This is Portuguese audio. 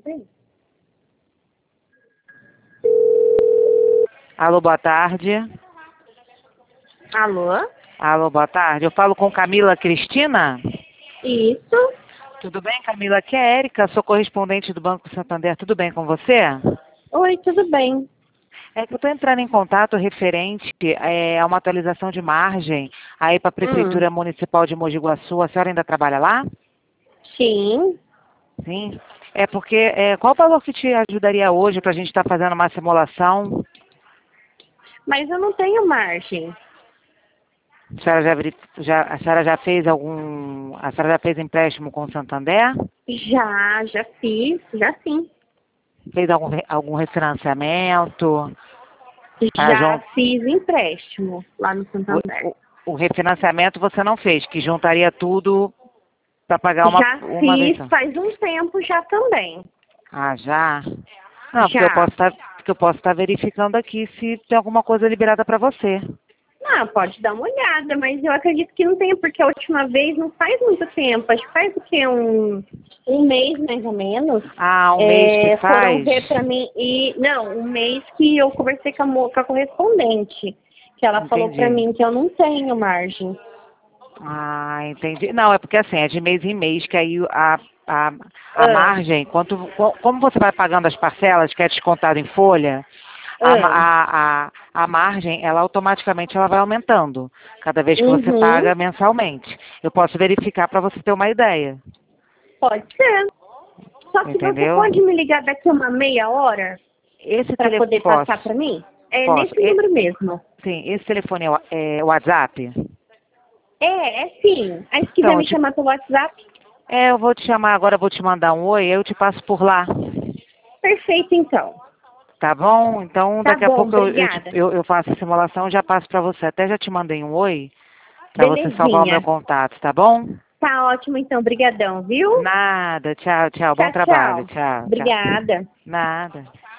bem. Alô, boa tarde. Alô? Alô, boa tarde. Eu falo com Camila Cristina? Isso? Tudo bem, Camila? Aqui é a Érica, sou correspondente do Banco Santander. Tudo bem com você? Oi, tudo bem? É que eu estou entrando em contato referente a uma atualização de margem aí para a Prefeitura Municipal de Mogi Guaçu. A senhora ainda trabalha lá? Sim. Sim. É porque, qual o valor que te ajudaria hoje para a gente estar fazendo uma simulação? Mas eu não tenho margem. A senhora já fez a senhora já fez empréstimo com o Santander? Já fiz, já sim. Fez algum refinanciamento? Já fiz empréstimo lá no Santander. O refinanciamento você não fez, que juntaria tudo para pagar Já uma vez fiz só. faz um tempo já também. Ah, já? Não, Já. porque eu posso estar verificando aqui se tem alguma coisa liberada para você. Não, pode dar uma olhada, mas eu acredito que não tenha, porque a última vez não faz muito tempo. Acho que faz o quê? Um mês mais ou menos. Ah, um mês que Foram faz? ver pra mim e. Não, um mês que eu conversei com a correspondente. Que ela falou pra Entendi. mim que eu não tenho margem. Ah, entendi. Não, é porque assim, é de mês em mês, que aí a Ah, margem, como você vai pagando as parcelas, que é descontado em folha, ah. a margem, ela automaticamente ela vai aumentando, cada vez que você Uhum. paga mensalmente. Eu posso verificar para você ter uma ideia, Pode ser. Só que você entendeu? pode me ligar daqui a uma meia hora Esse pra telefone, poder passar pra mim? É posso. nesse número mesmo. Sim, esse telefone é WhatsApp? É sim. Aí se quiser Então, me chamar pelo WhatsApp, eu vou te chamar agora, vou te mandar um oi, eu te passo por lá. perfeito então. Tá bom? Então, Tá daqui a bom, pouco obrigada. eu faço a simulação e já passo para você. Até já te mandei um oi para você salvar o meu Belezinha. contato, tá bom? Tá ótimo então, brigadão, viu? Nada. Tchau, tchau. Bom Tchau, trabalho. tchau. Tchau, tchau. Obrigada. Nada.